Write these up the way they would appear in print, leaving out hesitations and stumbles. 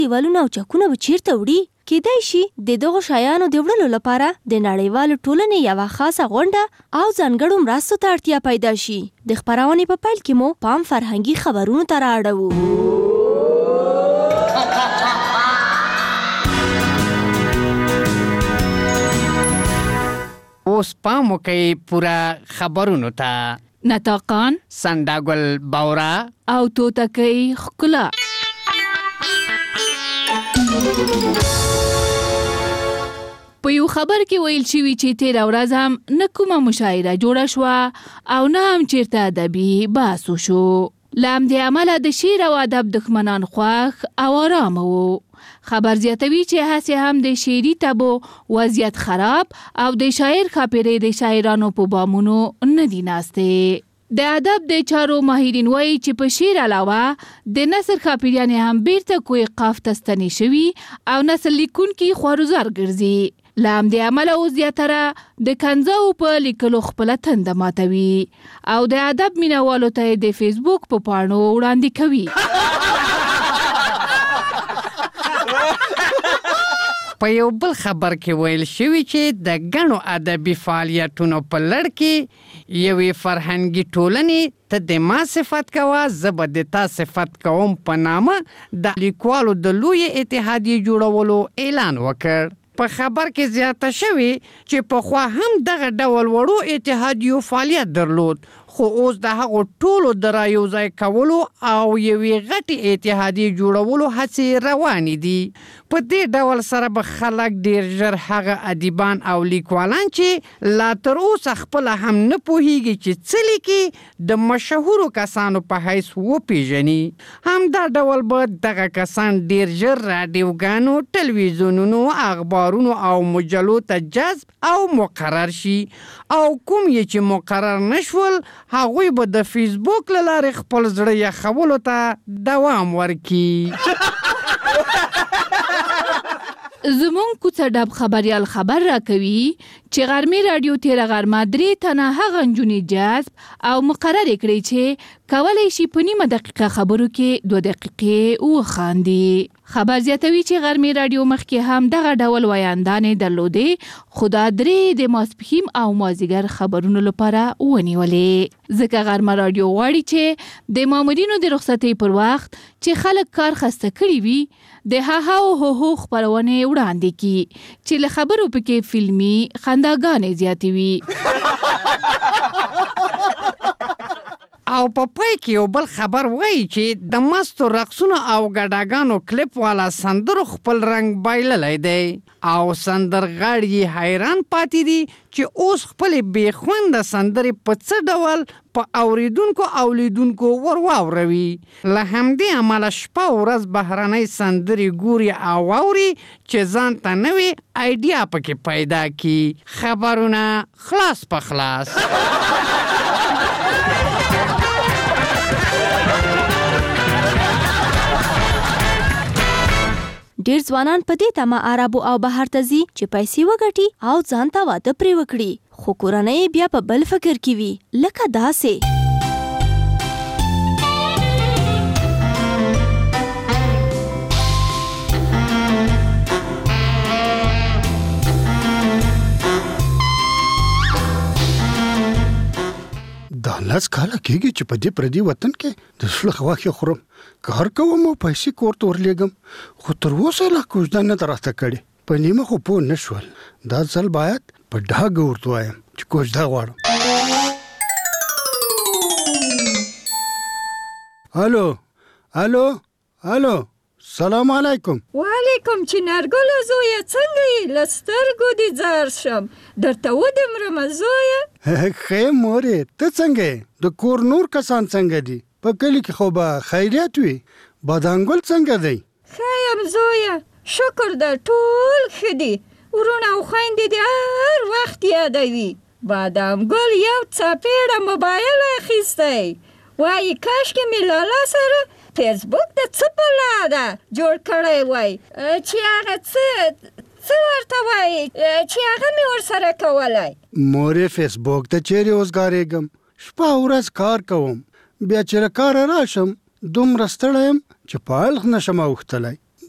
دیوالونه او چکونه به چیرته وړي؟ کیدای شي د دغو شیانو د وړلو لپاره د نړیوالو ټولنې یوه خاصه غونډه او ځانګړو مرستو ته اړتیا پیدا شي. د خپرونې په پیل کې مو پام فرهنګي خبرونو ته رااړوو. اوس پام وکئ پوره خبرونو ته. نطاقان، سنداګل بورا او توتکۍ ښکلا. په یو خبر کې ویل شوي چې تېره ورځ هم نه کومه مشاعره جوړه شوه او نه هم چیرته ادبي بحث وشو. له همدې امله د شعر او ادب دښمنان خوښ او ارامه وو. خبر زیاتوي چې هسې هم د شعري تبو وضعیت خراب او د شاعر ښاپېرې د شاعرانو په بامونو نه دي ناستې. د ادب د چارو ماهرین وایي چې په شعر علاوه د نثر ښاپېریانې هم بیرته کوی قاف ته ستنې شوي او نثر لیکونکي خوارزار ګرځي. له همدې امله اوس زیاتره د کنځاو په لیکلو خپله تنده ماتوي او د ادب مینهوالو ته د فیسبوک په پاڼو وړاندې کوي. په یو بل خبر کې ویل شوي چې د ګڼو ادبي فعالیتونو په لړ کې یوې فرهنګي ټولنې ته د ما صفت کوه زه به د تا صفت کوم په نامه د لیکوالو د لوی اتحادیې جوړولو اعلان وکړ. په خبر کې زیاته شوي چې پخوا هم دغه ډول وړو اتحادیو فعالیت درلود، خو اوس د هغو ټولو د رایوځای کولو او یوې غټې اتحادیې جوړولو هڅې روانې دي. په دې ډول سره به خلک ډیر ژر هغه ادیبان او لیکوالان چې لا تر اوسه خپله هم نه پوهیږي چې څه لیکي د مشهورو کسانو په حیث وپیژني. همدا ډول به دغه کسان ډیر ژر راډیوګانو، ټلویزیونونو، اخبارونو او مجلو ته جذب او مقرر شي او کوم یې چې مقرر نشول هغوی به د فیسبوک له لارې خپل زړه یخولو ته دوام ورکړي. زمونږ کوڅه ډب خبریال خبر راکوي چې غرمې راډیو تېره غرمه 3 تنه هغه نجونې جذب او مقرر کړی چې کولی شي په نیمه دقیقه خبرو کې 2 دقیقې وخاندي. خبر زیاتوي چې غرمې راډیو مخکې هم دغه ډول ویاندانې درلودې، خو دا 3 د ماسپښین او مازدیګر خبرونو لپاره ونیولې. ځکه غرمه راډیو غواړي چې د مامورینو د رخصتۍ پر وخت چې خلک کار خسته کړي وي د هاها او هوهو خپرونې وړاندې کړي چې له خبرو پکې فلمي خنداګانې زیاتې وي. او په پای کې یو بل خبر وایي چې د مستو رقصونو او ګډاګانو کلیپ والا سندرو خپل رنګ بایللی دی او سندرغاړي حیران پاتې دي چې اوس خپلې بېخونده سندرې په څه ډول په اوریدونکو او لیدونکو ورواوروي. له همدې امله شپه او ورځ بهرنۍ سندرې ګوري او واوري چې ځان ته نوې ایډیا پکې پیدا کړي. خبرونه خلاص په خلاص. ډیر ځوانان په دې تمه عربو او بهر ته ځي چې پیسې وګټي او ځان ته واده پرې وکړي، خو کورنۍ بیا په بل فکر کې وي، لکه داسې. دا 10 کاله کېږي چې په دې پردي وطن کې د زړه غوښې خورم، کار کوم او پیسې کور ته ورلېږم، خو تر اوسه لا کوژده نه ده راته کړې. په نیمه خو پوه نه شول. دا ځل باید په ډاګه ورته وایم چې کوژده غواړم. الو الو الو، سلام علیکم. وعلیکم چنارګله زویه، څنګه یې؟ له سترګو دې ځار شم، درته ودمرمه زویه. ښه مورې، ته څنګه یې؟ د کور نور کسان څنګه دي؟ په کلي کې خو به خیریت وي. بادنګل څنګه دی؟ ښه یم زویه، شکر ده، ټول ښه دي. ورونه او خویندې دې هر وخت یادوي. بادامګل یو څپېړه موبایل اخیستی، وایي کاشکې مې لالا سره فیسبوک د څه په لاده جوړ کړی وای چې هغه څه ورته وایي چې هغه مې ورسره کولی. مورې فیسبوک ته چیرې اوسګارېږم، شپه ورځ کار کوم، بیا چې له کاره راشم دومره ستړی یم چې په اړخ نشم اوښتلی.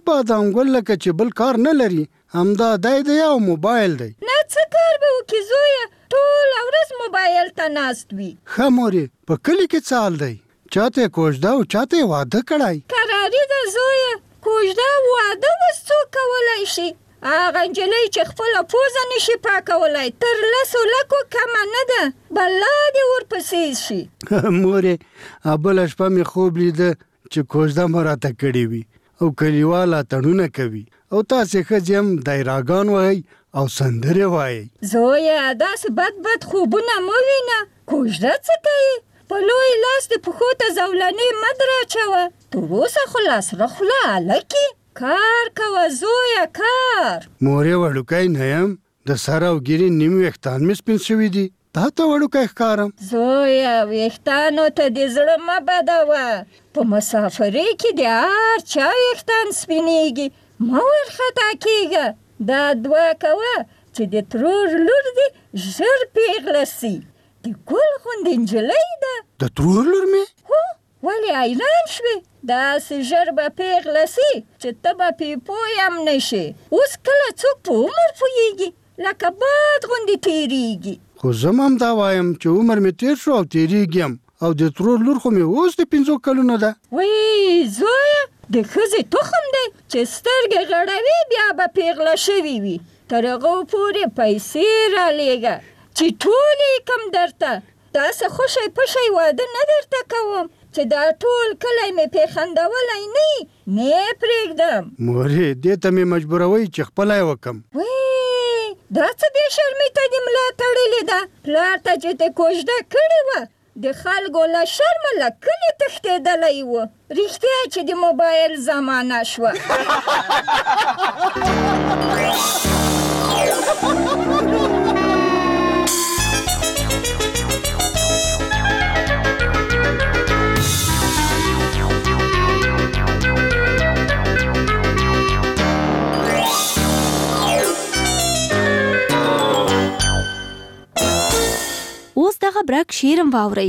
بادام ګل لکه چې بل کار نه لري همدا دی او موبایل دی. نه څه کار به وکړي زویه، ټوله ورځ موبایل ته ناست وي. ښه مورې، په کلي کې څه حال دی؟ چاته کوژده او چاته واده کړی؟ کراري ده زویه، کوژده واده اوس څوک کولی شي؟ هغه نجلۍ چې خپله پوزه نشي پاکولی تر 10 لکو کمه نه ده، بلا دې ورپسې شي. مورې، بله شپه مې خوب لیده چې کوژده مو راته کړې وي او کلیوال اتڼونه کوي او تاسې ښځې هم دایراګان وایئ او سندرې وایئ. زویه داسې بد خوبونه مه وینه، کوژده څه کوي؟ په لوی لاس د پښو ته زولنې مه دراچوه. تر اوسه خو لاسره خوله هلکې، کار کوه زویه کار. مورې وړوکی نه یم، د سر او ګیرې نیم ویښتان مې سپین شوي دي، تا ته وړوکی ښکارم. زویه ویښتانو ته دې زړه مه بدوه، په مسافرۍ کې د هر چا ویښتان سپینېږي، مه ورخطا کېږه. دا دعا کوه چې د ترور لور دې ژر پیغله سي، د ګل غوندې نجلۍ ده. د ترور لور مې؟ هو، ولې حیران شوې؟ داسې ژر به پیغله سي چې ته به پې پوی هم نشې. اوس کله څوک په عمر پوهېږي، لکه باد غوندې تېرېږي. خو زه هم دا وایم چې عمر مې تېر شو او تېرېږي هم، او د ترور لور خو مې اوس د 5 کلونو ده. وی زویه، د ښځې تخم دی چې سترګې غړوي بیا به پیغله شوي وي. تر هغو پورې پیسې رالېږه چې ټولې کم درته. داسې خوشی پشی واده نه درته کوم چې دا ټول کلی مې پې خندولی نه وي، نه پرېږدم. مورې، دې ته مې مجبوروئ چې خپله یې وکم. وی دا څه بې شرمي ته دې ملا تړلې ده؟ پلار ته چې دې کوژده کړې وه د خلکو له شرمه له کلي تښتېدلی و. رښتیا چې د موبایل زمانه شوه. اوس دغه برک شیرم واورئ.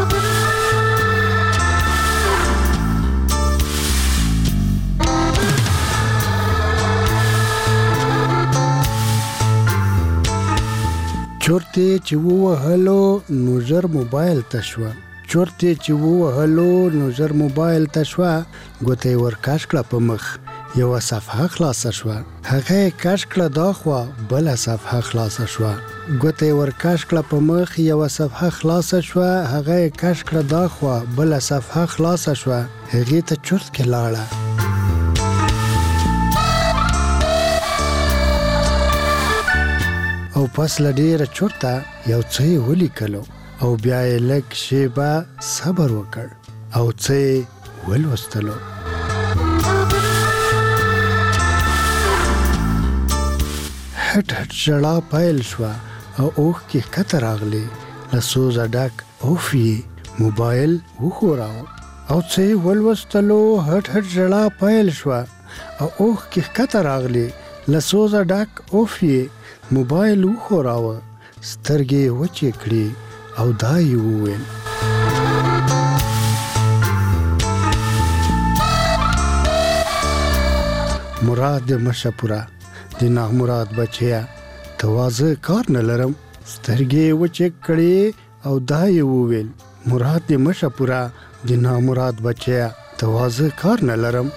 چورتې چې ووهلو نو ژر موبایل ته شوه، چورتې چې ووهلو نو ژر موبایل ته شوه، ګوته یې ورکش کړه په مخ، یوه صفحه خلاصه شوه. هغه یې کش کړه دا خوا، بله صفحه خلاصه شوه. ګوته یې ورکش کړه په مخ، یوه صفحه خلاصه شوه. هغه یې کش کړه دا خوا، بله صفحه خلاصه شوه. هغې ته چورت کې لاړه. او پس له ډېره چورته یو څه یې ولیکلو او بیا یې لږ شیبه صبر وکړ او څه یې ولوستلو. هټ هټ ژړا پیل شوه او اوښکې ښکته راغلې، له سوزه ډک اوف یې موبایل وښوراوه او څه یې ولوستلو. هټ هټ ژړا پیل شوه او اوښکې ښکته راغلې، له سوزه ډک اوف یې موبایل وښوراوه. سترګې یې وچې کړې او دا یې وویل: مراد دې مشه پوره، د نامراد بچیا، ته واځه کار نه لرم. سترګې یې وچې کړې او دا یې وویل: مراد دې مشه پوره، د نامراد بچیا، ته واځه کار نه لرم.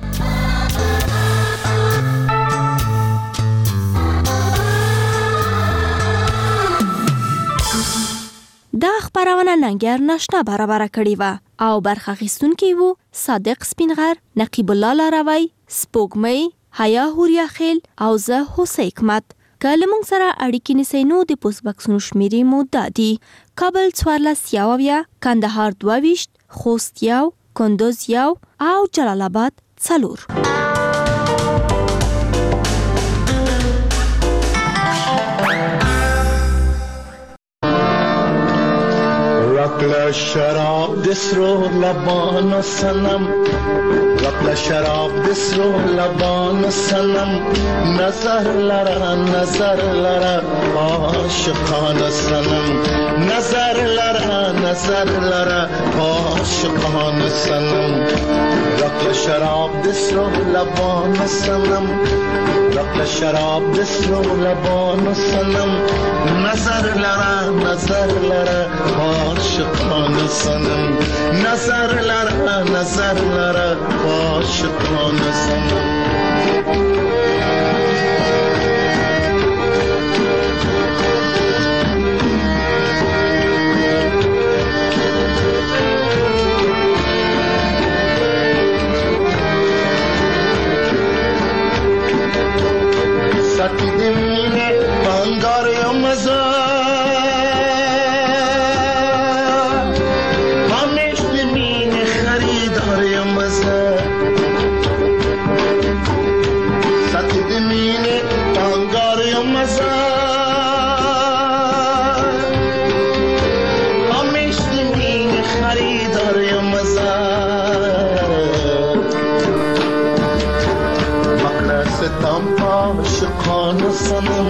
دا خبرونه ننګر ناشنا برابر کړی و او برخه اخیستونکي وو صادق سپینغر، نقیب الله لاروی، سپوږمۍ، حیا هوریا خیل او زه حسین حکمت. که له موږ سره اړیکې نیسئ نو د پوسټ بکسونو شمیرې مو دا دي: کابل 14 کندهار 22 خوست 1 کندوز 1 او جلال آباد 4. رقل شراب دسرو لبان و سنم رقل شراب دسرو لبان و سنم نظر لره عاشقان سنم نظر لره عاشقان سنم رقل شراب دسرو لبان و سنم رقل شراب دسرو لبان و سنم نظر لره عاشقان سنم نظر لره عاشقان سنم ساکی دمینه بانگار یا مزا همیش دمینه خریدار یا مزا ساکی دمینه بانگار یا مزا همیش دمینه خریدار یا مزا ستم عاشقان سنم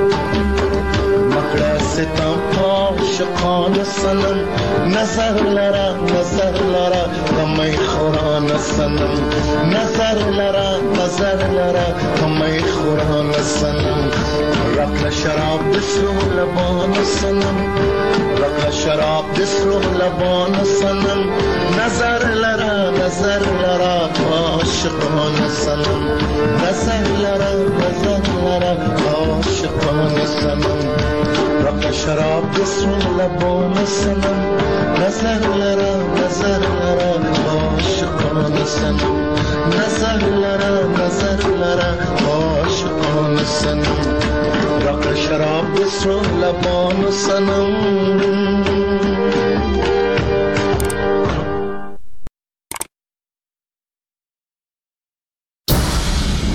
مکڑا ستم عاشقان سنم نظر لره کمی خوران سنم نظر لره کمی خوران سنم رقل شراب دسرو لبان سنم رقل شراب دسرو لبان سنم نظر لره عاشقان سنم نظر لره عاشقان سنم رقل شراب دسرو لبان سنم نظر لره عاشقان سنم نظر لره عاشقان سنم رقل شراب دسرو لبان سنم